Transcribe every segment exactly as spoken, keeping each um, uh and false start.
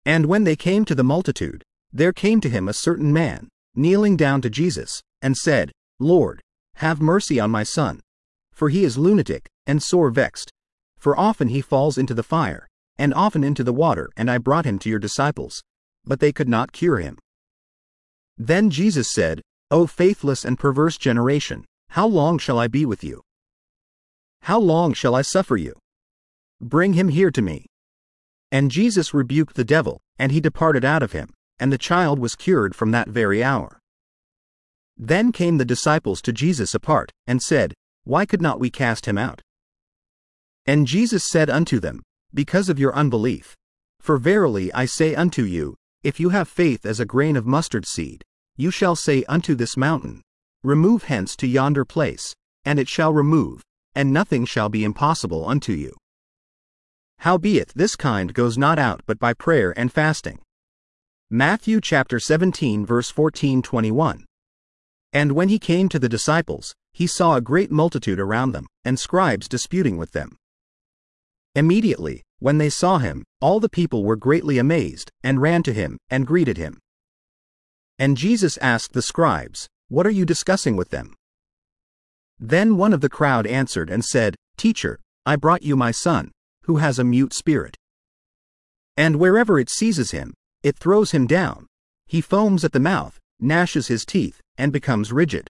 And when they came to the multitude, there came to him a certain man, kneeling down to Jesus, and said, Lord, have mercy on my son, for he is lunatic, and sore vexed. For often he falls into the fire, and often into the water, and I brought him to your disciples, but they could not cure him. Then Jesus said, O faithless and perverse generation, how long shall I be with you? How long shall I suffer you? Bring him here to me. And Jesus rebuked the devil, and he departed out of him, and the child was cured from that very hour. Then came the disciples to Jesus apart, and said, Why could not we cast him out? And Jesus said unto them, Because of your unbelief. For verily I say unto you, if you have faith as a grain of mustard seed, you shall say unto this mountain, Remove hence to yonder place, and it shall remove, and nothing shall be impossible unto you. Howbeit this kind goes not out but by prayer and fasting. Matthew chapter seventeen verse fourteen to twenty-one. And when he came to the disciples, he saw a great multitude around them, and scribes disputing with them. Immediately, when they saw him, all the people were greatly amazed, and ran to him, and greeted him. And Jesus asked the scribes, What are you discussing with them? Then one of the crowd answered and said, Teacher, I brought you my son, who has a mute spirit. And wherever it seizes him, it throws him down. He foams at the mouth, gnashes his teeth, and becomes rigid.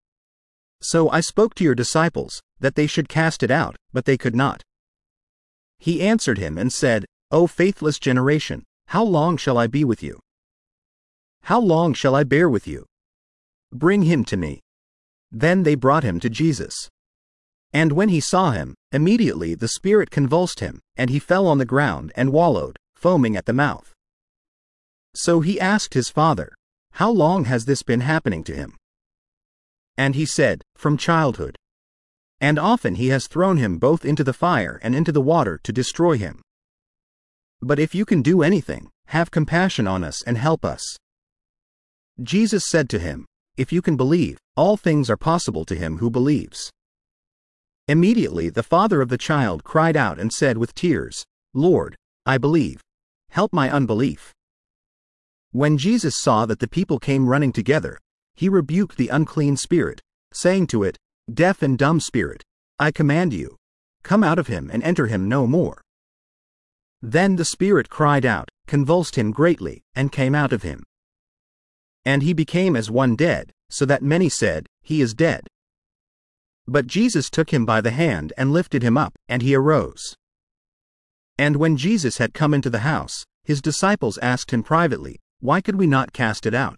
So I spoke to your disciples, that they should cast it out, but they could not. He answered him and said, O faithless generation, how long shall I be with you? How long shall I bear with you? Bring him to me. Then they brought him to Jesus. And when he saw him, immediately the spirit convulsed him, and he fell on the ground and wallowed, foaming at the mouth. So he asked his father, How long has this been happening to him? And he said, From childhood. And often he has thrown him both into the fire and into the water to destroy him. But if you can do anything, have compassion on us and help us. Jesus said to him, If you can believe, all things are possible to him who believes. Immediately the father of the child cried out and said with tears, Lord, I believe. Help my unbelief. When Jesus saw that the people came running together, he rebuked the unclean spirit, saying to it, Deaf and dumb spirit, I command you, come out of him and enter him no more. Then the spirit cried out, convulsed him greatly, and came out of him. And he became as one dead, so that many said, He is dead. But Jesus took him by the hand and lifted him up, and he arose. And when Jesus had come into the house, his disciples asked him privately, Why could we not cast it out?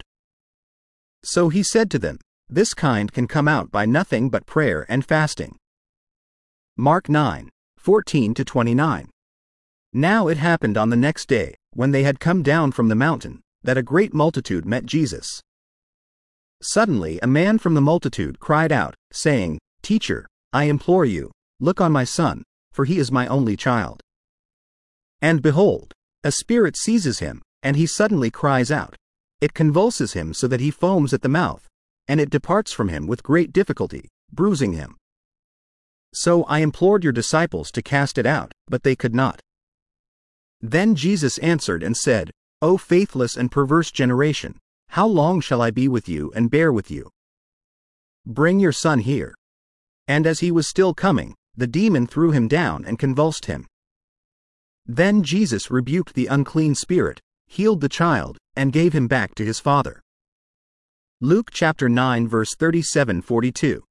So he said to them, This kind can come out by nothing but prayer and fasting. Mark nine, fourteen to twenty-nine. Now it happened on the next day, when they had come down from the mountain, that a great multitude met Jesus. Suddenly a man from the multitude cried out, saying, Teacher, I implore you, look on my son, for he is my only child. And behold, a spirit seizes him, and he suddenly cries out. It convulses him so that he foams at the mouth, and it departs from him with great difficulty, bruising him. So I implored your disciples to cast it out, but they could not. Then Jesus answered and said, O faithless and perverse generation, how long shall I be with you and bear with you? Bring your son here. And as he was still coming, the demon threw him down and convulsed him. Then Jesus rebuked the unclean spirit, healed the child, and gave him back to his father. Luke chapter nine verse thirty-seven to forty-two.